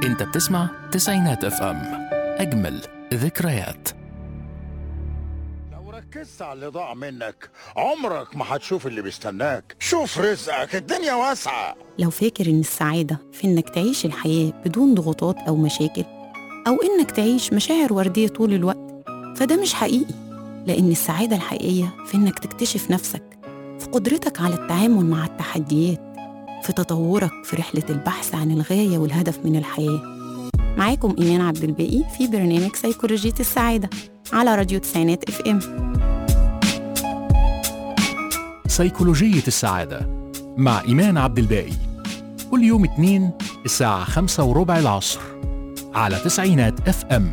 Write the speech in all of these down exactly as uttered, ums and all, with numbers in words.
انت بتسمع تسعينات اف ام، اجمل ذكريات. لو ركزت على اللي ضاع منك عمرك ما هتشوف اللي بيستناك. شوف رزقك، الدنيا واسعة. لو فاكر إن السعادة في إنك تعيش الحياة بدون ضغوطات أو مشاكل، أو إنك تعيش مشاعر وردية طول الوقت، فده مش حقيقي. لأن السعادة الحقيقية في إنك تكتشف نفسك، في قدرتك على التعامل مع التحديات، في تطورك في رحلة البحث عن الغاية والهدف من الحياة. معاكم إيمان عبد الباقي في برنامج سيكولوجية السعادة على راديو تسعينات اف ام. سيكولوجية السعادة مع إيمان عبد الباقي، كل يوم اثنين الساعة خمسة وربع العصر على تسعينات اف ام.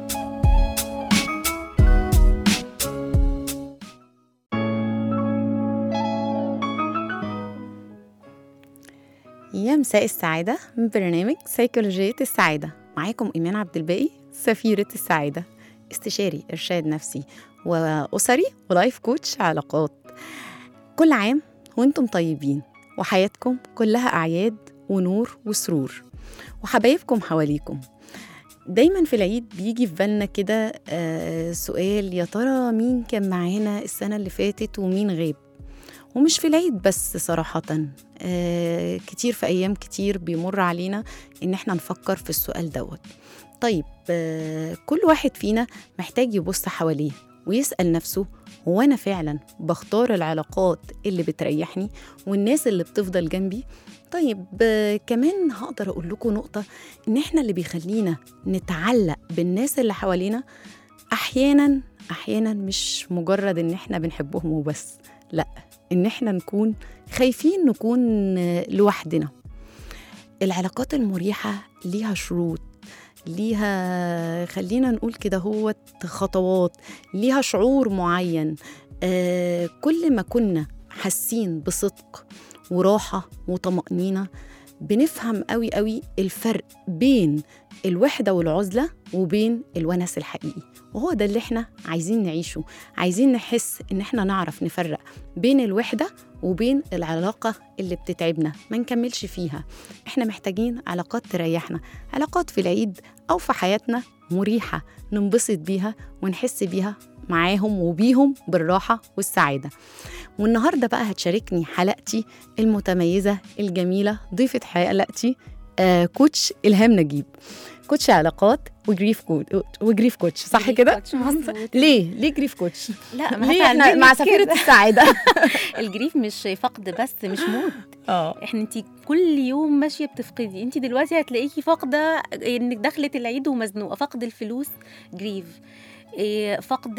يا مساء السعادة من برنامج سيكولوجية السعادة. معاكم إيمان عبد الباقي، سفيرة السعادة، استشاري إرشاد نفسي وأسري ولايف كوتش علاقات. كل عام وانتم طيبين وحياتكم كلها أعياد ونور وسرور وحبايبكم حواليكم. دايما في العيد بيجي في بالنا كده آه سؤال، يا ترى مين كان معانا السنة اللي فاتت ومين غاب؟ ومش في العيد بس صراحة، آه كتير في أيام كتير بيمر علينا إن احنا نفكر في السؤال دوت. طيب آه كل واحد فينا محتاج يبص حواليه ويسأل نفسه، هو أنا فعلا بختار العلاقات اللي بتريحني والناس اللي بتفضل جنبي؟ طيب آه كمان هقدر أقول لكم نقطة، إن احنا اللي بيخلينا نتعلق بالناس اللي حوالينا أحيانا أحيانا مش مجرد إن احنا بنحبهم وبس، لأ، إن احنا نكون خايفين نكون لوحدنا. العلاقات المريحة ليها شروط، ليها خلينا نقول كده هو خطوات، ليها شعور معين. آه كل ما كنا حاسين بصدق وراحة وطمأنينة بنفهم قوي قوي الفرق بين الوحدة والعزلة وبين الونس الحقيقي. وهو ده اللي احنا عايزين نعيشه، عايزين نحس ان احنا نعرف نفرق بين الوحدة وبين العلاقة اللي بتتعبنا ما نكملش فيها. احنا محتاجين علاقات تريحنا، علاقات في العيد او في حياتنا مريحة ننبسط بيها ونحس بيها معاهم وبيهم بالراحة والسعادة. والنهاردة بقى هتشاركني حلقتي المتميزة الجميلة ضيفة حلقتي آه كوتش إلهام نجيب، كوتش علاقات وجريف كوتش وجريف كوتش صح كده؟ ليه ليه جريف كوتش؟ لا، ما ليه احنا مع سفيرة السعادة؟ الجريف مش فقد بس، مش موت. اه احنا انت كل يوم ماشيه بتفقدي. انت دلوقتي هتلاقيكي فاقده انك دخلت العيد ومزنوقه، فقد الفلوس جريف، فقد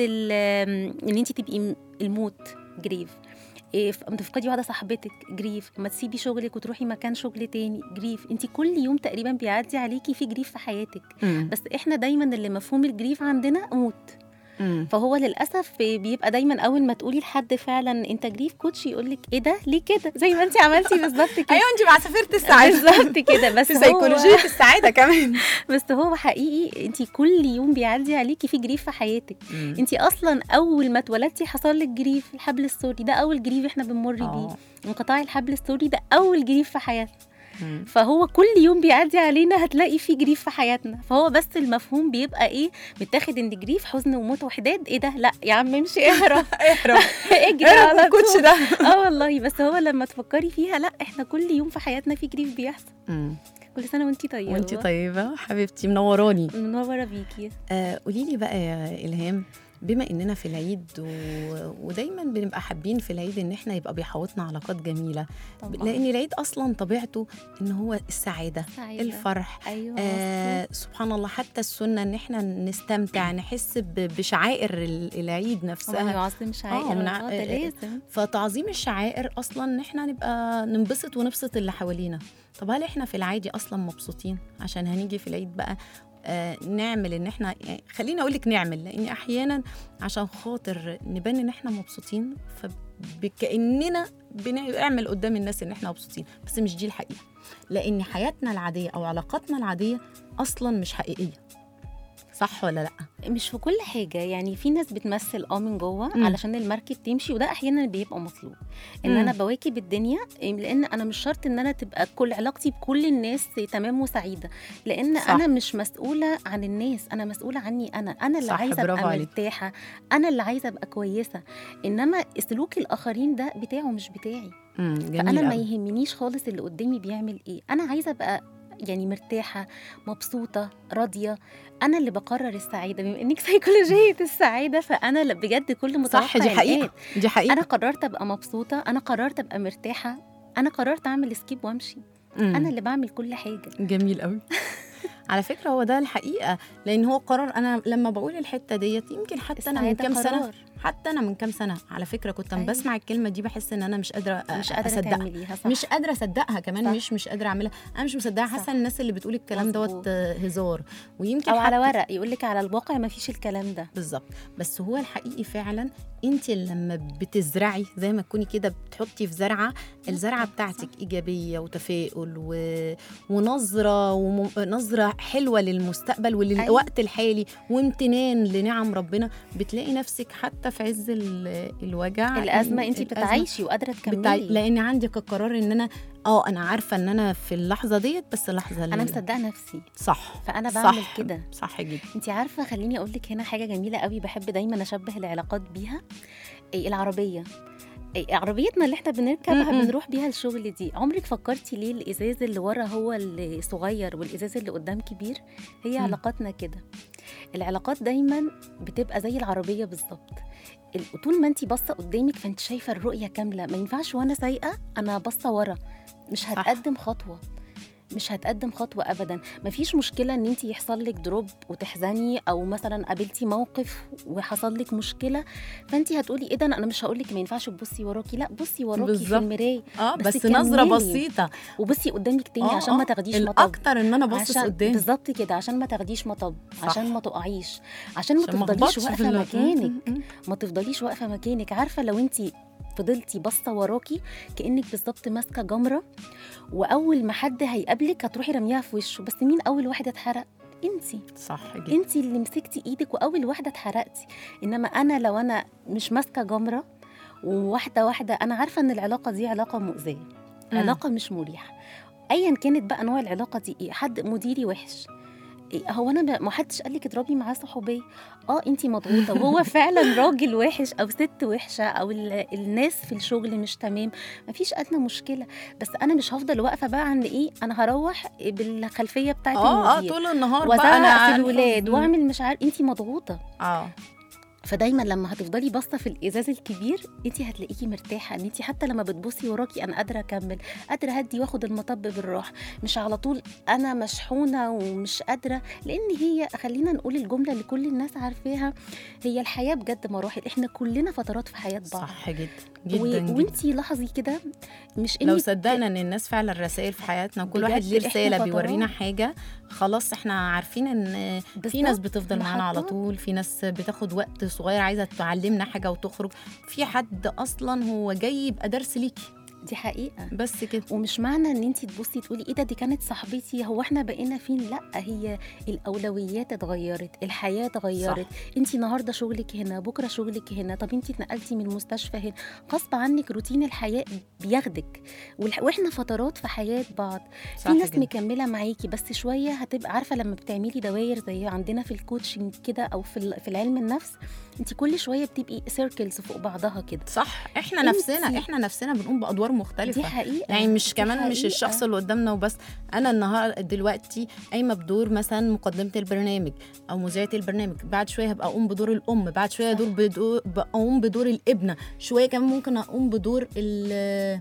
ان انت تبقي الموت جريف، إيه تفقدي واحده صاحبتك جريف، ما تسيبي شغلك وتروحي مكان شغل تاني جريف. انت كل يوم تقريبا بيعدي عليكي في جريف في حياتك. مم. بس احنا دايما اللي مفهوم الجريف عندنا موت. مم. فهو للاسف بيبقى دايما اول ما تقولي لحد فعلا انت جريف كوتش يقولك ايه ده ليه كده، زي ما انت عملتي بالظبط كده. ايوه انت مع سفيرة السعادة بالظبط كده. بس في سيكولوجية السعادة كمان. بس هو حقيقي انت كل يوم بيعدي عليكي في جريف في حياتك. انت اصلا اول ما اتولدتي حصل لك جريف الحبل السوري، ده اول جريف احنا بنمر بيه. انقطاع الحبل السوري ده اول جريف في حياتنا. مم. فهو كل يوم بيعدي علينا هتلاقي فيه جريف في حياتنا. فهو بس المفهوم بيبقى ايه، متاخد ان جريف حزن وموت وحداد. ايه ده؟ لا يا عم امشي اهرب اهرب اجري على الكوتش ده. اه والله. بس هو لما تفكري فيها، لا احنا كل يوم في حياتنا في جريف بيحصل. مم. كل سنه وانتي طيبه. وانتي طيبه حبيبتي، منوراني. منوره بيكي. آه قولي لي بقى يا إلهام، بما اننا في العيد و... ودايما بنبقى حابين في العيد ان احنا يبقى بيحوطنا علاقات جميله طبعا. لان العيد اصلا طبيعته ان هو السعاده، سعيدة. الفرح. أيوة. آه سبحان الله، حتى السنه ان احنا نستمتع نحس ب... بشعائر العيد نفسها. يعظم شعائر الله، ده لازم. فتعظيم الشعائر اصلا ان احنا نبقى ننبسط ونبسط اللي حوالينا. طب هل احنا في العادي اصلا مبسوطين عشان هنيجي في العيد بقى آه نعمل ان احنا يعني خليني اقولك نعمل، لان احيانا عشان خاطر نبان ان احنا مبسوطين فكأننا بنعمل قدام الناس ان احنا مبسوطين، بس مش دي الحقيقة. لان حياتنا العادية او علاقاتنا العادية اصلا مش حقيقية. صح ولا لا؟ مش في كل حاجه، يعني في ناس بتمثل اه من جوه مم. علشان المركب تمشي، وده احيانا بيبقى مطلوب ان مم. انا بواكب الدنيا، لان انا مش شرط ان انا تبقى كل علاقتي بكل الناس تمام وسعيده، لان صح. انا مش مسؤوله عن الناس، انا مسؤوله عني انا انا اللي صح، عايزه برافو ابقى عليك. مرتاحه، انا اللي عايزه ابقى كويسه، انما سلوك الاخرين ده بتاعه مش بتاعي. امم جميل فانا ما قوي. يهمنيش خالص اللي قدامي بيعمل ايه، انا عايزه ابقى يعني مرتاحه مبسوطه راضيه، انا اللي بقرر السعاده. بما انك سيكولوجيه السعاده، فانا ل- بجد كل متوقع صح، دي حقيقه، دي حقيقه. انا قررت ابقى مبسوطه، انا قررت ابقى مرتاحه، انا قررت اعمل سكيب وامشي. مم. انا اللي بعمل كل حاجه. جميل قوي. على فكره هو ده الحقيقه، لان هو قرار. انا لما بقول الحته ديت يمكن حتى انا من السعادة كام سنه قرار. حتى انا من كام سنه على فكره كنت أيوة. بسمع الكلمه دي بحس ان انا مش قادره مش قادره اصدقها، تعمليها، صح. مش قادره اصدقها كمان، صح. مش مش قادره اعملها، انا مش مصدقه، حاسه ان الناس اللي بتقول الكلام مظبوط. دوت هزار، ويمكن او على حتى- ورق يقول لك على الواقع ما فيش الكلام ده. بالظبط. بس هو الحقيقي فعلا انت لما بتزرعي زي ما تكوني كده بتحطي في زرعه، الزرعه بتاعتك ايجابيه وتفاؤل و... ونظره ونظره حلوه للمستقبل وللوقت الحالي وامتنان لنعم ربنا، بتلاقي نفسك حتى في عز ال... الوجع الازمه انت الأزمة بتعيشي وقادره تكملي. بتاع... لان عندك القرار ان انا اه انا عارفه ان انا في اللحظه ديت، بس اللحظه اللي انا مصدقه نفسي، صح، فانا بعمل صح. كده. صح جدا. انت عارفه، خليني اقول لك هنا حاجه جميله قوي بحب دايما اشبه العلاقات بيها. إيه العربيه، إيه عربيتنا اللي احنا بنركبها م-م. بنروح بيها الشغل دي، عمرك فكرتي ليه الازاز اللي ورا هو اللي صغير والازاز اللي قدام كبير؟ هي م. علاقاتنا كده. العلاقات دايما بتبقى زي العربيه بالظبط، طول ما انت باصه قدامك فانت شايفه الرؤيه كامله، ما ينفعش وانا سايقه انا باصه ورا، مش هتقدم خطوه، مش هتقدم خطوة أبدا. مفيش مشكلة إن أنتي يحصل لك دروب وتحزني، أو مثلا قابلتي موقف وحصل لك مشكلة فأنتي هتقولي إيه ده، أنا مش هقولك ما ينفعش تبصي وراكي، لا بصي وراكي بالزبط. في المراية، اه بس بس نظرة كملي. بسيطة، وبصي قدامك تاني آه عشان آه ما تاخديش مطب، الأكتر إن أنا باصص عشان قدامي بالظبط كده، عشان ما تاخديش مطب، صح. عشان ما تقعيش، عشان ما عشان ما تفضليش أخبطش في واقفة ال- مكانك، م- م- ما تفضليش واقفة مكانك. عارفة لو أنتي فضلتي باصه وراكي كأنك بالظبط ماسكة جمرة، وأول ما حد هيقابلك هتروحي رميها في وشه، بس مين أول واحدة اتحرق؟ انتي. صح جدا. انتي اللي مسكتي ايدك واول واحده اتحرقتي. انما انا لو انا مش ماسكه جمره وواحده واحده، انا عارفه ان العلاقه دي علاقه مؤذيه، علاقه مش مريحه، ايا كانت بقى نوع العلاقه دي ايه. حد مديري وحش، إيه هو انا ما حدش قال لك اضربي معاه صحوبيه، اه انتي مضغوطه وهو فعلا راجل وحش او ست وحشه او ال- الناس في الشغل مش تمام، مفيش ادنى مشكله، بس انا مش هفضل واقفه بقى عند ايه، انا هروح بالخلفيه بتاعت اه اه المدير طول النهار وازعق بقى انا في الولاد واعمل مش عارف، انتي مضغوطه. اه فدايما لما هتفضلي باصه في الازاز الكبير انت هتلاقيكي مرتاحه، ان انت حتى لما بتبصي وراكي انا قادره اكمل، قادره هدي واخد المطب بالراحه، مش على طول انا مشحونه ومش قادره. لان هي خلينا نقول الجمله اللي كل الناس عارفاها، هي الحياه بجد مراحل، احنا كلنا فترات في حياه بعض. صح جدا جدا, و... جداً. وانتي لاحظي كده، مش لو انك صدقنا ان الناس فعلا رسائل في حياتنا وكل بجد واحد ليه إحنا رساله فترات. بيورينا حاجه، خلاص احنا عارفين ان في بالظبط ناس بتفضل معانا على محطات. طول، في ناس بتاخد وقت صغير عايزه تعلمنا حاجه وتخرج، في حد اصلا هو جاي يبقى درس ليكي، دي حقيقه. بس كده. ومش معنى ان انتي تبصي تقولي ايه ده دي كانت صاحبتي هو احنا بقينا فين، لا، هي الاولويات اتغيرت، الحياه اتغيرت، انتي النهارده شغلك هنا، بكره شغلك هنا، طب انتي اتنقلتي من المستشفى هنا، غصب عنك روتين الحياه بياخدك، والح... واحنا فترات في حياه بعض. في ناس جدا. مكمله معاكي، بس شويه هتبقى عارفه لما بتعملي دواير زي عندنا في الكوتشنج كده او في ال- في العلم النفس، انتي كل شويه بتبقي سيركلز فوق بعضها كده. صح، احنا انتي- نفسنا احنا نفسنا بنقوم بادوار مختلفه، دي حقيقه، يعني مش دي كمان مش حقيقة. الشخص اللي قدامنا وبس. انا النهارده دلوقتي قايمه بدور مثلا مقدمه البرنامج او مذيعه البرنامج، بعد شويه هبقى اقوم بدور الام، بعد شويه دور بدور بقوم بدور الابنه، شويه كمان ممكن اقوم بدور ال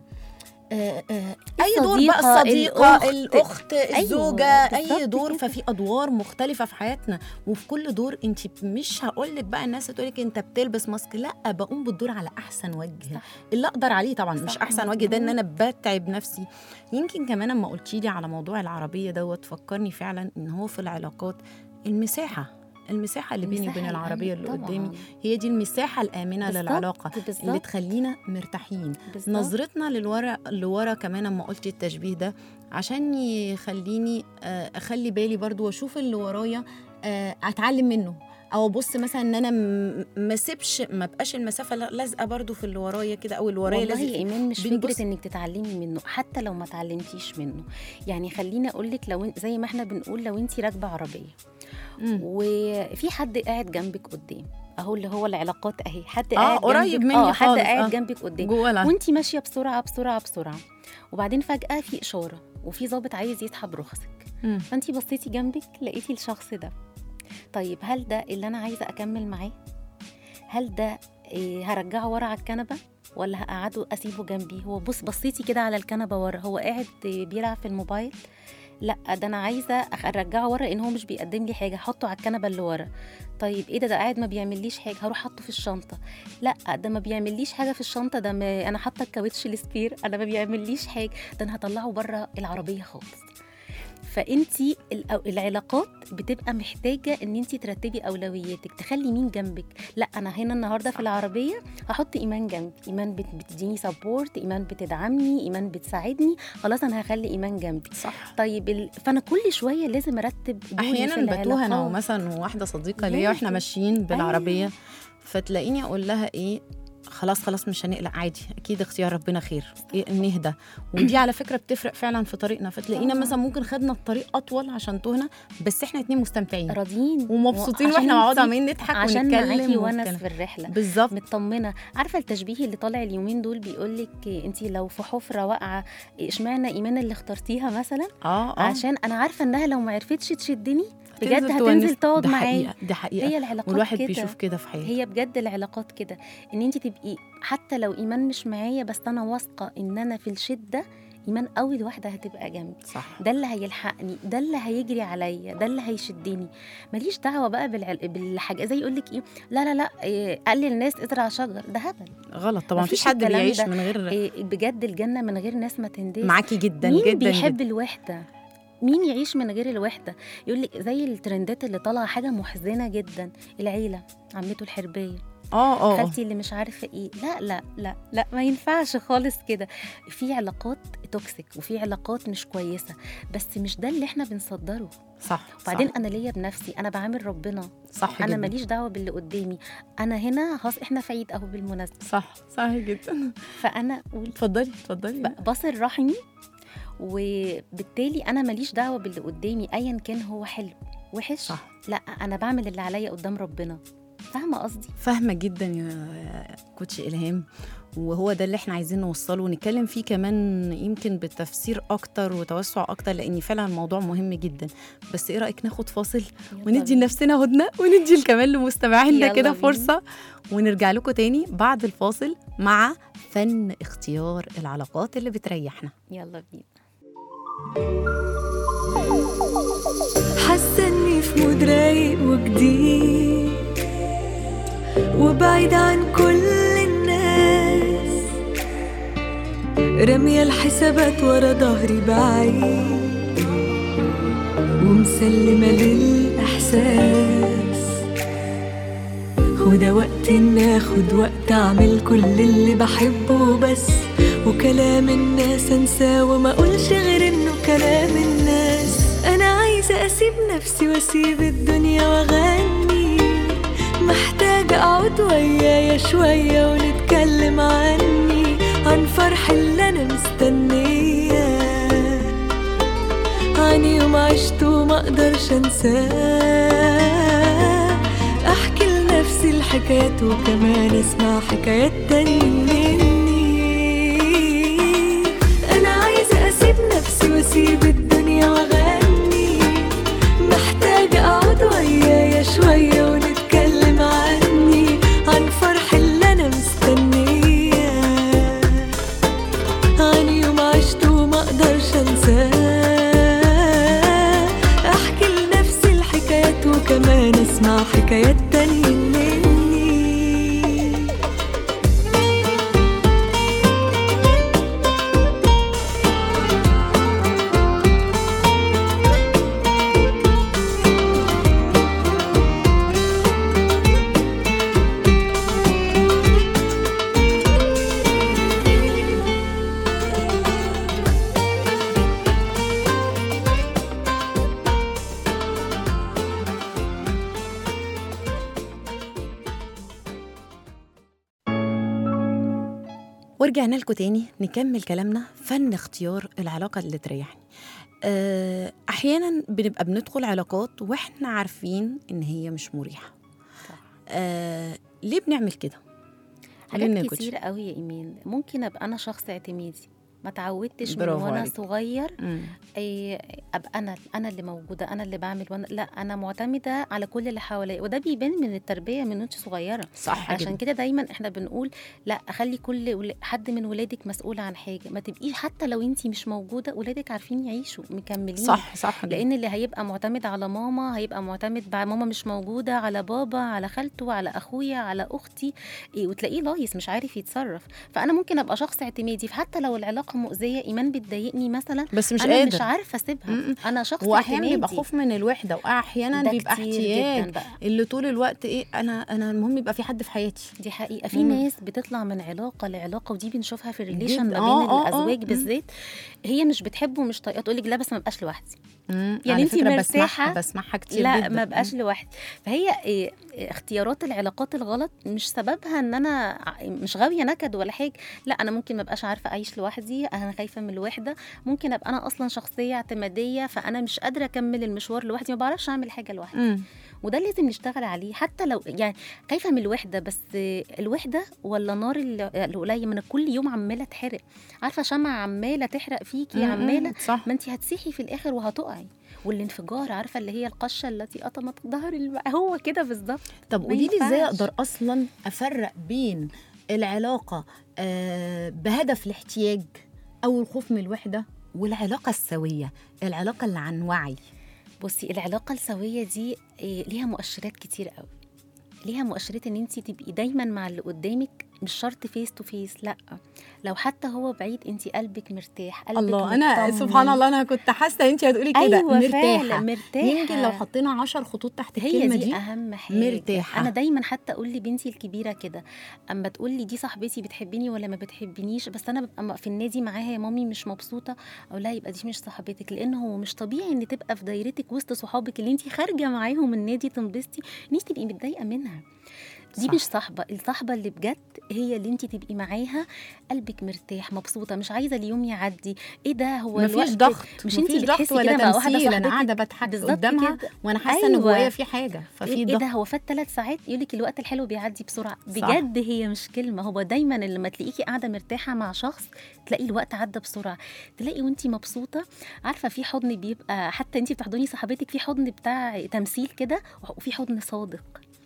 آه آه اي دور بقى، الصديقه، الأخت, الاخت، الزوجه، أيوة اي دور. كده. ففي ادوار مختلفه في حياتنا، وفي كل دور انت مش هقول لك بقى الناس تقول لك انت بتلبس ماسك، لا، بقوم بالدور على احسن وجه، صح. اللي اقدر عليه طبعا، صح. مش احسن وجه ده ان انا بتعب نفسي. يمكن كمان اما قلتي لي على موضوع العربيه دوت فكرني فعلا ان هو في العلاقات المساحه المساحه اللي بيني وبين المساحة العربيه الآمنة اللي طبعاً. قدامي، هي دي المساحه الامنه بالظبط، للعلاقه بالظبط. اللي تخلينا مرتاحين. بالظبط. نظرتنا للورا لورا كمان اما قلتي التشبيه ده عشان يخليني آه، اخلي بالي برضو واشوف اللي ورايا آه، اتعلم منه، او ابص مثلا ان انا ما اسيبش ما بقاش المسافه لازقه برضو في اللي ورايا كده، او اللي ورايا والله لازق. يا ايمان مش بنبص- فكره انك تتعلمي منه، حتى لو ما تعلمتيش منه. يعني خليني اقول لك، لو إن- زي ما احنا بنقول، لو انت راكبه عربيه مم. وفي حد قاعد جنبك قدام، اهو اللي هو العلاقات اهي، حد اه قاعد قريب جنبك، مني اه حد خالص، قاعد آه. جنبك قدام، جوه الع- وانت ماشيه بسرعه بسرعه بسرعه، وبعدين فجاه في اشاره وفي ضابط عايز يسحب رخصك، مم. فانت بصيتي جنبك لقيتي الشخص ده. طيب هل ده اللي انا عايزه اكمل معاه؟ هل ده إيه هرجعه ورا على الكنبه ولا هقعده اسيبه جنبي؟ هو بص بصيتي كده على الكنبه ورا، هو قاعد بيلعب في الموبايل؟ لا، ده انا عايزه أخ- ارجعه ورا، لان هو مش بيقدم لي حاجه، احطه على الكنبه اللي ورا. طيب ايه ده ده قاعد ما بيعمليش حاجه، هروح احطه في الشنطه. لا، ده ما بيعمليش حاجه في الشنطه، ده ما انا حاطه الكاوتش السبير، انا ما بيعمليش حاجه، ده انا هطلعه بره العربيه خالص. فانتي الأو- العلاقات بتبقى محتاجه ان انتي ترتبي اولوياتك، تخلي مين جنبك. لا، انا هنا النهارده في العربيه هحط ايمان جنبي، ايمان بت- بتديني سبورت، ايمان بتدعمني، ايمان بتساعدني، خلاص انا هخلي ايمان جنبي. صح. طيب ال... فانا كل شويه لازم ارتب دوري في احيانا بتوه انا العلاقات. مثلا واحده صديقه ليا واحنا لازم. ماشيين بالعربيه، فتلاقيني اقول لها ايه، خلاص خلاص مش هنقلق عادي، اكيد اختيار ربنا خير، إيه نهدى. ودي على فكره بتفرق فعلا في طريقنا، فتلاقينا طبعاً. مثلا ممكن خدنا الطريق اطول عشان تهنا، بس احنا اتنين مستمتعين راضيين ومبسوطين، وعشان واحنا مع بعض انتي- عمالين نضحك عشان ونتكلم معاكي ونس ونتكلم. في الرحله، بالظبط. مطمنه. عارفه التشبيه اللي طالع اليومين دول بيقولك انت لو في حفره واقعه، اشمعنى ايمان اللي اخترتيها مثلا؟ اه اه عشان انا عارفه انها لو ما عرفتش تشدني بجد تنزل هتنزل تونس. تقعد ده معايا. حقيقة، ده حقيقة. هي العلاقات والواحد كده. بيشوف كده في حياته. هي بجد العلاقات كده، ان انت تبقي حتى لو ايمان مش معايا، بس انا واثقه ان انا في الشده ايمان اول واحده هتبقى جنبي. صح. ده اللي هيلحقني، ده اللي هيجري عليا، ده اللي هيشدني. ماليش دعوه بقى بالعل... بالحاجه زي يقول لك ايه، لا لا لا إيه، قلل الناس ازرع شجر، ده هبل. غلط طبعا، مفيش مفيش حد الكلام بيعيش ده. من غير. إيه بجد الجنه من غير ناس ما تنداس. معاكي جدا مين جدا بيحب جدا. الوحده؟ مين يعيش من غير الوحده؟ يقول لك زي الترندات اللي طالعه حاجه محزنه جدا، العيله، عمته الحربيه، اه اه خالتي اللي مش عارفه ايه. لا لا لا لا، ما ينفعش خالص كده. في علاقات توكسيك وفي علاقات مش كويسه، بس مش ده اللي احنا بنصدره. صح. وبعدين صح. انا ليا بنفسي، انا بعامل ربنا، صح انا جدا. ماليش دعوه باللي قدامي. انا هنا خلاص، احنا في عيد اهو بالمناسبه، صح صح جدا. فانا اقول اتفضلي اتفضلي. ب- بصل رحمي، وبالتالي انا ماليش دعوه باللي قدامي ايا كان هو حلو وحش. صح. لا، انا بعمل اللي عليا قدام ربنا. فاهمه قصدي؟ فاهمه جدا يا كوتش إلهام، وهو ده اللي احنا عايزين نوصله ونتكلم فيه كمان، يمكن بالتفسير اكتر وتوسع اكتر، لان فعلا الموضوع مهم جدا. بس ايه رايك ناخد فاصل وندي بينا. لنفسنا هدنه، وندي كمان لمستمعينا يلا كده بينا. فرصه، ونرجع لكم تاني بعد الفاصل مع فن اختيار العلاقات اللي بتريحنا. يلا بينا. حاسة اني في مود رايق وجديد، وبعيد عن كل الناس، رمية الحسابات ورا ظهري بعيد، ومسلمة للإحساس. وده وقت إن آخد وقت أعمل كل اللي بحبه بس، وكلام الناس أنساه وما أقولش غير إنه كلام الناس. أنا عايزة أسيب نفسي وأسيب الدنيا وأغني، محتاجة أقعد ويايا شوية ونتكلم عني، عن فرح اللي أنا مستنياه، عن يوم عشته ما أقدرش أنساه. أحكي لنفسي الحكايات وكمان أسمع حكايات تاني مني. أنا عايزة أسيب نفسي وأسيب الدنيا وأغني، محتاجة أقعد ويايا شوية ونتكلم عني، عن فرح اللي أنا مستنياه، عن يوم عشته ما أقدرش أنساه. أحكي لنفسي الحكايات وكمان أسمع حكايات تانية مني. ورجعنا لكم تاني نكمل كلامنا فن اختيار العلاقة اللي تريحني. أه أحيانا بنبقى بندخل علاقات وإحنا عارفين إن هي مش مريحة. أه ليه بنعمل كده؟ حاجات كتير قوي يا إيمان. ممكن أبقى أنا شخص اعتمادي، ما تعودتش من وانا عليك. صغير إيه ابقى انا انا اللي موجوده، انا اللي بعمل، وانا لا انا معتمده على كل اللي حواليا، وده بيبان من التربيه من وانت صغيره. صح. عشان كده دايما احنا بنقول لا، اخلي كل حد من ولادك مسؤول عن حاجه، ما تبقيش حتى لو انت مش موجوده ولادك عارفين يعيشوا مكملين. صح صح. لان اللي هيبقى معتمد على ماما هيبقى معتمد بعد ماما مش موجوده على بابا، على خالته، على اخويا، على اختي، إيه وتلاقيه لايص مش عارف يتصرف. فانا ممكن ابقى شخص اعتمادي، فحتى لو العلاقه مؤذيه، ايمان بتضايقني مثلا بس مش انا قادر. مش عارفه اسيبها. م-م. انا شخص واحيانا بيبقى خوف من الوحده، واحيانا بيبقى احتياج اللي طول الوقت ايه انا انا المهم يبقى في حد في حياتي. دي حقيقه. في ناس بتطلع من علاقه لعلاقه، ودي بنشوفها في الريليشن ما بين آه الازواج آه بالذات. هي مش بتحبه ومش طايقاه، تقول لك لا بس ما بقاش لوحدي. يعني انت مرتاحه بسمعها كتير لا جدا. ما بقاش لوحدي. فهي إيه اختيارات العلاقات الغلط مش سببها ان انا مش غاويه نكد ولا حاجه، لا انا ممكن ما بقاش عارفه اعيش لوحدي، انا خايفه من الوحده، ممكن ابقى انا اصلا شخصيه اعتماديه فانا مش قادره اكمل المشوار لوحدي، ما بعرفش اعمل حاجه لوحدي. م. وده لازم نشتغل عليه. حتى لو يعني خايفه من الوحده، بس الوحده ولا نار القليل من كل يوم عماله تحرق، عارفه شمعة عماله تحرق فيكي عماله، ما انت هتسيحي في الاخر وهتقعي. والانفجار عارفه اللي هي القشه التي قطمت ظهر الم... هو كده بالظبط. طب قولي لي ازاي اقدر اصلا افرق بين العلاقه آه بهدف الاحتياج او الخوف من الوحده والعلاقه السويه، العلاقه اللي عن وعي؟ بصي العلاقه السويه دي إيه ليها مؤشرات كتير قوي. ليها مؤشرات ان انت تبقي دايما مع اللي قدامك، مش شرط فيس تو فيس، لا لو حتى هو بعيد انت قلبك مرتاح، قلبك الله. انا سبحان الله انا كنت حاسه انت هتقولي كده. أيوة مرتاحه مرتاحه. يمكن لو حطينا عشر خطوط تحت هي الكلمه دي, دي اهم حاجه. مرتاحه. انا دايما حتى اقول لبنتي الكبيره كده، اما تقول لي دي صاحبتي بتحبني ولا ما بتحبنيش، بس انا ببقى في النادي معاها يا مامي مش مبسوطه، او لا يبقى دي مش صاحبتك، لان هو مش طبيعي ان تبقى في دايرتك وسط صحابك اللي انت خارجه معاهم النادي تنبسطي ان انت تبقي متضايقه منها. دي صح. مش صاحبه. الصاحبه اللي بجد هي اللي انت تبقي معاها قلبك مرتاح مبسوطه، مش عايزه اليوم يعدي. ايه ده هو مفيش ضغط، مش انت بتحسي ولا تمثيل، انا قاعده بضحك قدامها وانا حاسه أيوة. ان جوايا في حاجه، ففي إيه ضغط. ايه ده هو فات ثلاث ساعات يقول لك الوقت الحلو بيعدي بسرعه. بجد صح. هي مش كلمه، هو دايما اللي لما تلاقيكي قاعده مرتاحه مع شخص تلاقي الوقت عدى بسرعه، تلاقي وانت مبسوطه. عارفه في حضن بيبقى حتى انت بتحضني صاحبتك في حضن بتاع تمثيل كده، وفي حضن صادق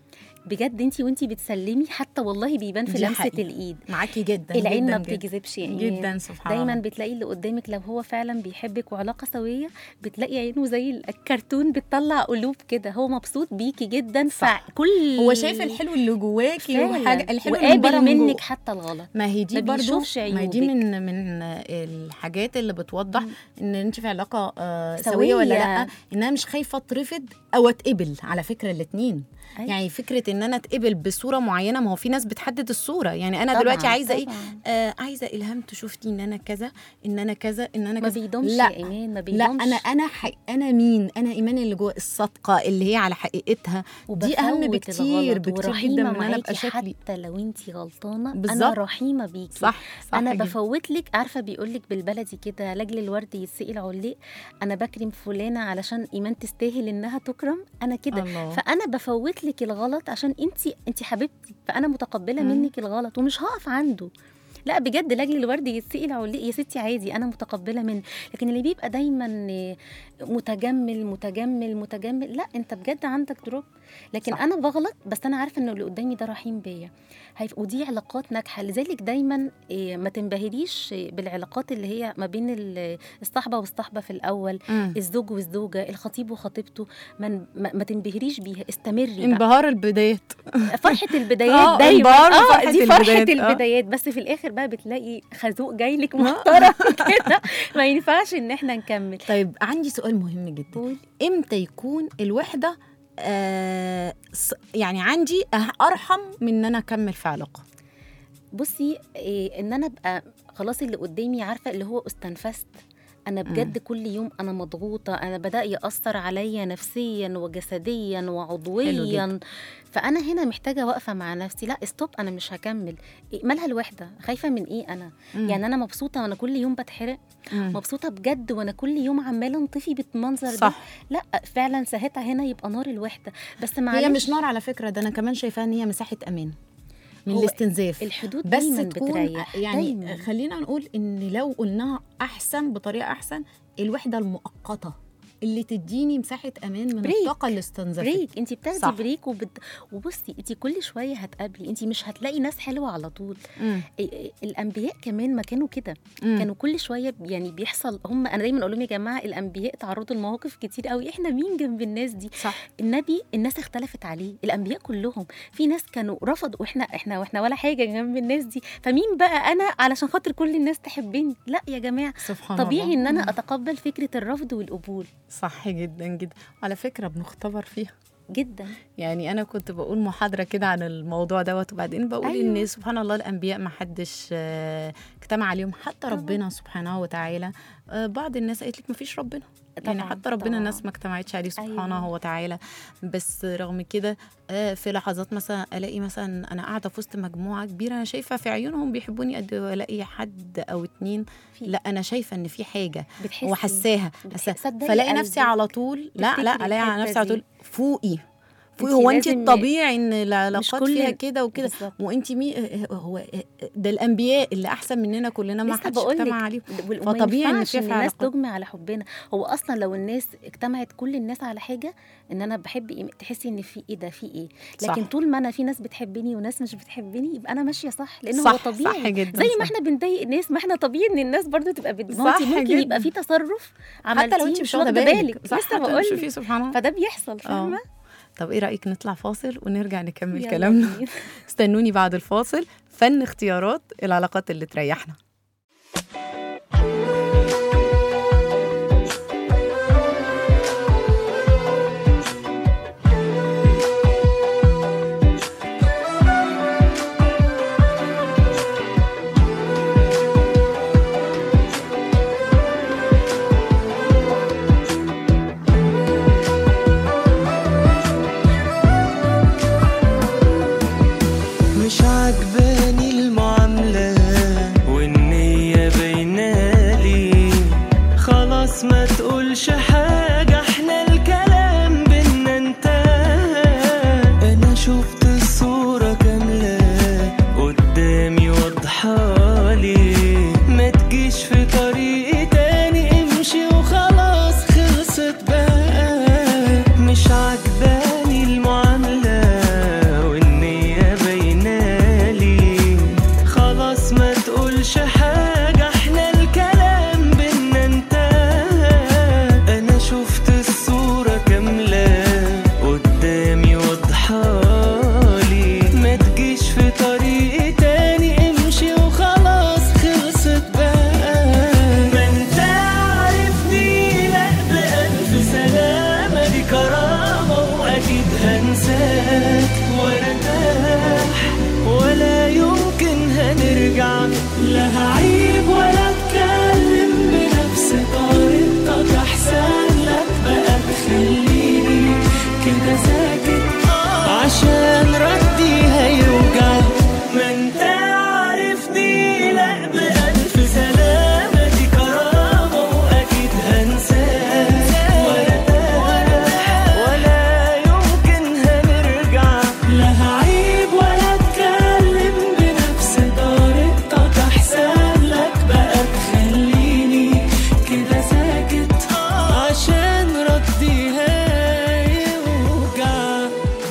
بجد انتي وانتي بتسلمي، حتى والله بيبان في لمسه الايد. معاكي جدا. العين جداً ما بتكذبش يعني جدا سبحان الله. دايما بتلاقي اللي قدامك لو هو فعلا بيحبك وعلاقه سويه بتلاقي عينه زي الكرتون بتطلع قلوب كده، هو مبسوط بيكي جدا. فكل هو شايف الحلو اللي جواكي وحاجه الحلو اللي قابل منك جو. حتى الغلط. ما هي دي برضو ما هي دي من من الحاجات اللي بتوضح م. ان انت في علاقه آه سويه. سويه ولا لا، انها مش خايفه ترفض او اتقبل. على فكره الاثنين أي. يعني فكره ان انا اتقبل بصوره معينه، ما هو في ناس بتحدد الصوره. يعني انا طبعًا دلوقتي عايزه طبعًا. ايه آه عايزه الهام تشوفتي ان انا كذا ان انا كذا ان انا كذا. ما بيدومش يا ايمان، ما بيدومش. لا انا انا حق انا مين انا ايمان اللي جوه الصادقه اللي هي على حقيقتها، دي اهم بكتير بكتير جدا من انا ابقى شكلي. حتى لو انت غلطانه بالزبط. انا رحيمه بيكي. صح, صح انا جدا. بفوت لك. عارفه بيقول لك بالبلدي كده لاجل الورد يتسقي العليق، انا بكرم فلانه علشان ايمان تستاهل انها تكرم. انا كده، فانا بفوت لك الغلط عشان انت انت حبيبتي، فانا متقبله مم. منك الغلط ومش هقف عنده. لا بجد لاجل الورد يتسقي العليق يا ستي عادي، انا متقبله منه. لكن اللي بيبقى دايما متجمل متجمل متجمل، لا انت بجد عندك دروب. لكن صح. انا بغلط بس انا عارفه انه اللي قدامي ده رحيم بيا، ودي علاقات ناجحه. لذلك دايما ما تنبهريش بالعلاقات اللي هي ما بين الصحبه والصحبه في الاول، م. الزوج والزوجه، الخطيب وخطيبته، ما, ما تنبهريش بيها، استمري. انبهار البدايات، فرحه البدايات دايما. اه فرحة دي فرحه البدايات, البدايات. بس في الاخر بقى بتلاقي خازوق جاي لك محترم كده، ما ينفعش ان احنا نكمل. طيب عندي سؤال مهم جدا. قول. امتى يكون الوحده آه يعني عندي ارحم من ان انا اكمل في علاقه؟ بصي إيه، ان انا ابقى خلاص اللي قدامي عارفه اللي هو استنفست، انا بجد كل يوم انا مضغوطه، انا بدا ياثر عليا نفسيا وجسديا وعضويا. فانا هنا محتاجه واقفه مع نفسي، لا ستوب، انا مش هكمل. إيه مالها الوحده؟ خايفه من ايه انا؟ مم. يعني انا مبسوطه وانا كل يوم بتحرق؟ مم. مبسوطه بجد وانا كل يوم عماله انطفي بالمنظر ده؟ لا فعلا ساعتها هنا يبقى نار الوحده. بس معلش، هي مش نار على فكره، ده انا كمان شايفاها ان هي مساحه امان من الاستنزاف. الحدود بس دايما تكون بتريح يعني دايما. خلينا نقول ان لو قلناها احسن بطريقه احسن، الوحده المؤقته اللي تديني مساحه امان من بريك. الطاقه اللي استنزفت. بريك، انت بتاخدي بريك وبت... وبصي انت كل شويه هتقابلي، انت مش هتلاقي ناس حلوه على طول. مم. الانبياء كمان ما كانوا كده، كانوا كل شويه يعني بيحصل. هم انا دايما اقول لهم يا جماعه الانبياء تعرضوا لمواقف كتير قوي، احنا مين جنب الناس دي؟ صح. النبي الناس اختلفت عليه، الانبياء كلهم في ناس كانوا رفضوا، واحنا احنا واحنا ولا حاجه جنب الناس دي. فمين بقى انا علشان خاطر كل الناس تحبني؟ لا يا جماعه، سبحان طبيعي الله. ان انا اتقبل فكره الرفض والقبول. صح جدا جدا، على فكرة بنختبر فيها جدا. يعني أنا كنت بقول محاضرة كده عن الموضوع دوت، وبعدين بقول أيوة. إن سبحان الله الأنبياء ما حدش اجتمع عليهم حتى ربنا سبحانه وتعالى. بعض الناس قالت لك ما فيش ربنا، يعني حتى ربنا طبعاً. الناس ما اجتمعتش عليه سبحانه أيوة. وتعالى. بس رغم كده في لحظات مثلا الاقي مثلا انا قاعده في وسط مجموعه كبيره، انا شايفه في عيونهم بيحبوني قد الاقي حد او اتنين فيه. لا انا شايفه ان في حاجه وحساها، فلاقي نفسي على طول لا لا الاقي على نفسي على طول فوقي فوقي. هو انت الطبيعي ان العلاقات فيها كده وكده، وانت مي هو ده الانبياء اللي احسن مننا كلنا ما حدش اجتمع عليهم، فطبيعي ان في الناس تجمع على حبنا. هو اصلا لو الناس اجتمعت كل الناس على حاجه ان انا بحب إيه، تحسي ان في ايه ده في ايه. لكن صح. طول ما انا في ناس بتحبني وناس مش بتحبني يبقى انا ماشيه صح، لانه هو طبيعي. صح جدا. زي ما احنا بنضايق الناس، ما احنا طبيعي ان الناس برضو تبقى بتضايق. ممكن جدا. يبقى في تصرف عملتيه حتى لو انت مش واخده بالك، لسه بقول فده بيحصل، فاهمه؟ طب ايه رأيك نطلع فاصل ونرجع نكمل كلامنا؟ استنوني بعد الفاصل. فن اختيارات العلاقات اللي تريحنا. مش عجباني المعاملة والنية باينالي، خلاص ما تقولش حاجة، احنا الكلام بينا انتهى. انا شفت الصورة كاملة قدامي واضحالي، ما تجيش في طريقي تاني، امشي وخلاص خلصت بقى. مش عجباني المعاملة والنية باينالي، خلاص ما تقولش حاجة، احنا الكلام بينا انتهى. انا شفت الصورة كاملة قدامي واضحالي، ما تجيش في طريقي تاني، امشي وخلاص خلصت بقى. ما انت عارفني لا بألف سلامة، دي كرامة واكيد هنساك وارتاح، ولا يمكن هنرجع، لا هعيب ولا اتكلم بنفس طريقتك، احسن لك بقى تخليني كده ساكت عشان ردي هيوجع. ما انت عارفني لا بألف سلامة، دي كرامة واكيد هنساك وارتاح، ولا يمكن هنرجع، لا هعيب ولا اتكلم بنفس طريقتك، احسن لك بقى تخليني كده ساكت عشان ردي هيوجع.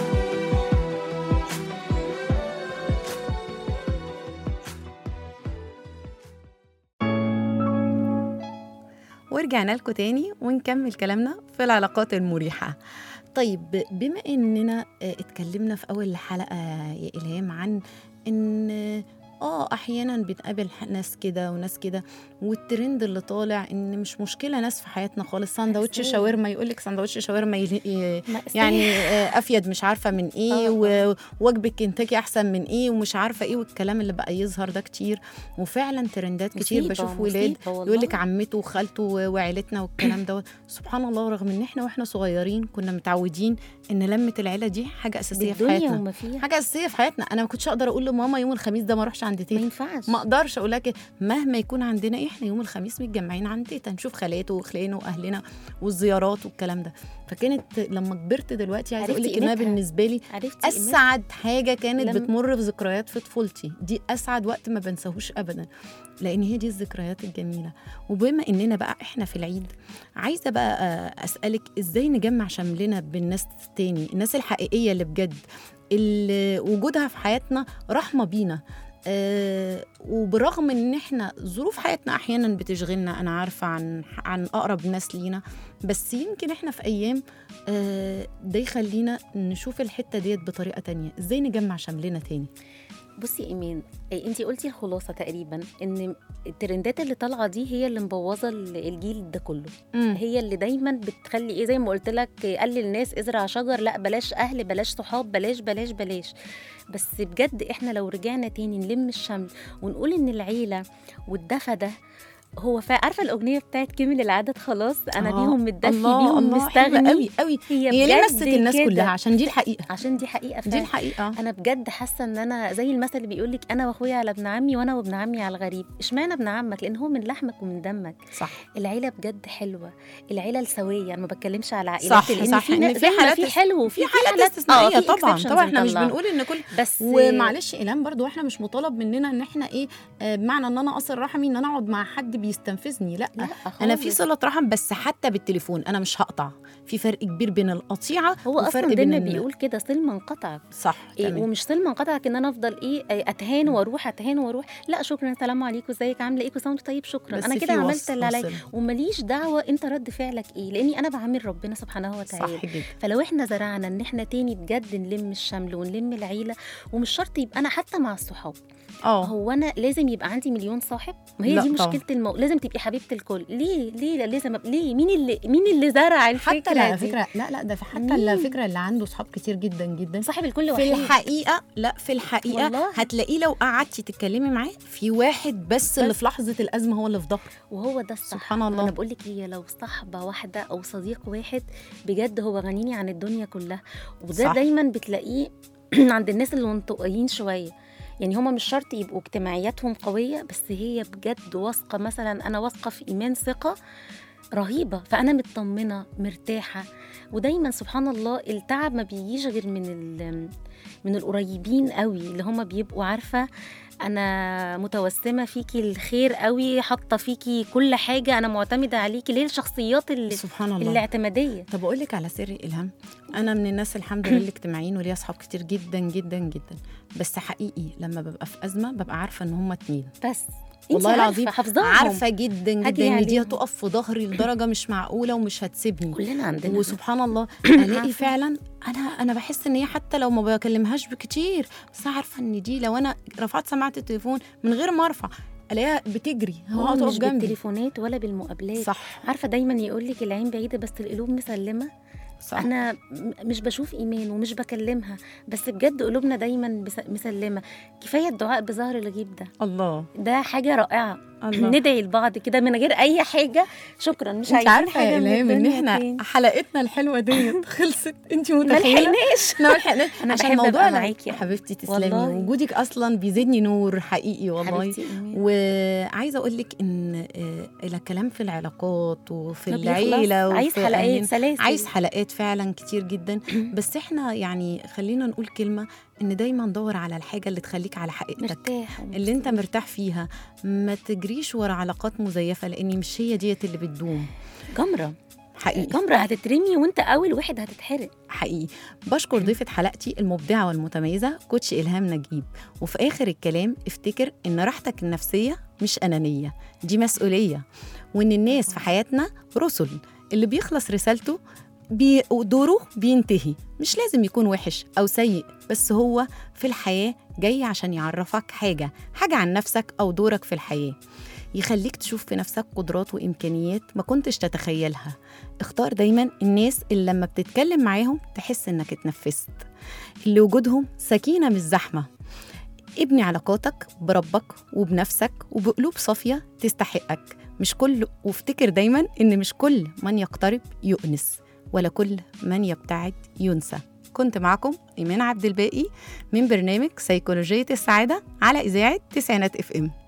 ورجعنا لكم تاني ونكمل كلامنا في العلاقات المريحة. طيب بما اننا اتكلمنا في اول الحلقة يا إلهام عن ان اه احيانا بنقابل ناس كده وناس كده، والترند اللي طالع ان مش مشكله ناس في حياتنا خالص، ساندوتش مأساة. شاورما يقول لك ساندوتش شاورما يل- ي- مأساة. يعني آه، افيد مش عارفه من ايه، آه. ووجبه كنتاكي احسن من ايه ومش عارفه ايه، والكلام اللي بقى يظهر ده كتير، وفعلا ترندات كتير مصيبة، بشوف ولاد مصيبة والله. يقول لك عمته وخالته وعيلتنا والكلام دوت. سبحان الله، رغم ان احنا واحنا صغيرين كنا متعودين ان لمه العيله دي حاجه اساسيه في بالدنيا حياتنا، وما فيها. حاجه اساسيه في حياتنا. انا ما كنتش اقدر اقول لماما يوم الخميس ده ما اروحش عند ما تيتا، ينفعش. ما اقدرش اقول لك مهما يكون عندنا إيه، احنا يوم الخميس متجمعين عند تيتا نشوف خالاته وخلانه واهلنا والزيارات والكلام ده. فكانت لما كبرت دلوقتي عايزه اقول عرفتي لك انها قيمتها. بالنسبه لي عرفتي قيمتها؟ اسعد حاجه كانت لما- بتمر في ذكريات في طفولتي دي، اسعد وقت ما بنساهوش ابدا، لان هي دي الذكريات الجميله. وبما اننا بقى احنا في العيد، عايزه بقى آه، اسالك ازاي نجمع شملنا بالناس تاني، الناس الحقيقيه اللي بجد اللي وجودها في حياتنا رحمه بينا. أه وبرغم ان احنا ظروف حياتنا احيانا بتشغلنا، انا عارفه عن عن اقرب ناس لينا، بس يمكن احنا في ايام أه ده يخلينا نشوف الحته ديت بطريقه تانية. ازاي نجمع شملنا تاني؟ بصي ايمان، انت قلتي الخلاصه تقريبا، ان الترندات اللي طالعه دي هي اللي مبوظه الجيل ده كله. مم. هي اللي دايما بتخلي ايه، زي ما قلت لك، قلل الناس ازرع شجر، لا بلاش اهل، بلاش صحاب، بلاش بلاش بلاش. بس بجد احنا لو رجعنا تاني نلم الشمل ونقول ان العيله والدفى ده هو فا... عارفه الاغنيه بتاعت كمل العدد خلاص انا آه، بيهم متدفي الله بيهم الله، حلوة مستغني قوي قوي. هي هي ليه بجد مست الناس كده. كلها؟ عشان دي الحقيقه، عشان دي حقيقه دي فعلا. الحقيقه. انا بجد حاسه ان انا زي المثل اللي بيقول لك انا واخويا على ابن عمي وانا وابن عمي على الغريب. اشمعنى ابن عمك؟ لان هو من لحمك ومن دمك. صح العيله بجد حلوه، العيله السويه. انا ما بتكلمش على عائلات، صح لان صح، في إن في في حالات حالات في حلو في حالات آه، استثنائيه في طبعا exceptions طبعا، احنا مش بنطلعها. بنقول ان كل، بس ومعلش إلهام برضو احنا مش مطالب مننا ان احنا ايه آه، بمعنى ان انا اصل رحمي ان انا اقعد مع حد بيستنفذني، لا, لا انا في خالص. صله رحم، بس حتى بالتليفون انا مش هقطع. في فرق كبير بين القطيعه هو وفرق اصلا بين ديننا إن- بيقول كده صل من قطعك. صح إيه، تمام. ومش صل من قطعك ان انا افضل ايه آه، اتهان واروح اتهان واروح، لا شكرا السلام عليكم ازيك عامله ايه كل سنه وانت طيب شكرا بس انا في كده عملت وصل- اللي عليا وصل. ومليش دعوه انت رد فعلك ايه، لاني انا بعامل ربنا سبحانه وتعالى. صح جدا. فلو احنا زرعنا ان احنا تاني بجد نلم الشمل ونلم العيله، ومش شرط يبقى انا حتى مع الصحاب، اه هو انا لازم يبقى عندي مليون صاحب؟ ما هي لا دي طبعا. مشكله المو... لازم تبقي حبيبه الكل. ليه ليه لا لازم أب... ليه مين اللي مين اللي زرع الفكره حتى على دي؟ فكره لا لا ده في- حتى مين؟ على فكره اللي عنده صحاب كتير جدا جدا صاحب الكل في وحيد. الحقيقه، لا في الحقيقه والله. هتلاقيه لو قعدتي تتكلمي معاه في واحد بس اللي في لحظه الازمه هو اللي في ظهره. وهو ده الصح. سبحان الله. انا بقول لك هي لو صاحبه واحده او صديق واحد بجد هو غنيني عن الدنيا كلها. وده صح. دايما بتلاقيه عند الناس اللي منطقيين شويه، يعني هما مش شرط يبقوا اجتماعياتهم قويه، بس هي بجد واثقه، مثلا انا واثقه في ايمان ثقه رهيبه، فانا مطمنه مرتاحه. ودايما سبحان الله التعب ما بيجيش غير من ال- من القريبين قوي، اللي هما بيبقوا عارفه انا متوسمه فيكي الخير قوي، حاطه فيكي كل حاجه، انا معتمده عليكي. ليه الشخصيات اللي سبحان الله. الاعتماديه. طب اقول لك على سر الهام، انا من الناس الحمد لله الاجتماعيين وليا اصحاب كتير جدا جدا جدا، بس حقيقي لما ببقى في ازمه ببقى عارفه ان هم اتنين، بس والله العظيم حافظاهم، عارفه جدا هجري جدا ان دي عليهم. هتقف في ظهري لدرجه مش معقوله ومش هتسيبني. كلنا عندنا وسبحان الله الاقي فعلا انا انا بحس ان هي حتى لو ما بكلمهاش بكتير، بس أنا عارفه ان دي لو انا رفعت سماعه التليفون من غير ما ارفع الاقيها بتجري، هو هو هتقف مش جنبي. بالتليفونات ولا بالمقابلات. صح عارفه دايما يقول لك العين بعيده بس القلوب مسلمه. صح. انا م- مش بشوف ايمان ومش بكلمها، بس بجد قلوبنا دايما بس- مسلمه. كفايه الدعاء بظهر الغيب ده، الله ده حاجه رائعه. الله. ندعي لبعض كده من غير اي حاجه، شكرا مش انت عايزين عارفه حاجه يا من الهام ان الدنيا احنا تاني. حلقتنا الحلوه ديت خلصت، انت ما متخيله؟ لحقناش. احنا ما لحقناش أنا عشان بحب موضوع أبقى الع- معاكي. حبيبتي تسلمي، والله. وجودك اصلا بيزيدني نور حقيقي والله. حبيبتي إيمان. وعايزه اقول لك ان آه، الكلام في العلاقات وفي ما العيله بيخلص. عايز وفي حلقات أهلنا، سلاسل. عايز حلقات فعلا كتير جدا. بس احنا يعني خلينا نقول كلمه، ان دايما ندور على الحاجه اللي تخليك على حقيقتك، مرتاح اللي انت مرتاح فيها. ما تجريش ورا علاقات مزيفه، لان مش هي ديت اللي بتدوم جمره حقيقي. جمره هتترمي وانت اول واحد هتتحرق. حقيقي. بشكر ضيفة حلقتي المبدعة والمتميزة كوتش إلهام نجيب. وفي آخر الكلام افتكر إن راحتك النفسية مش أنانية، دي مسؤولية، وإن الناس في حياتنا رسل، اللي بيخلص رسالته بي دوره بينتهي، مش لازم يكون وحش أو سيء، بس هو في الحياة جاي عشان يعرفك حاجة حاجة عن نفسك أو دورك في الحياة، يخليك تشوف في نفسك قدرات وإمكانيات ما كنتش تتخيلها. اختار دايما الناس اللي لما بتتكلم معاهم تحس إنك اتنفست، اللي وجودهم سكينة مش زحمة. ابني علاقاتك بربك وبنفسك وبقلوب صافية تستحقك. مش كل وافتكر دايما إن مش كل من يقترب يؤنس، ولا كل من يبتعد ينسى. كنت معكم إيمان عبد الباقي من برنامج سيكولوجية السعادة على إذاعة تسعينات اف ام.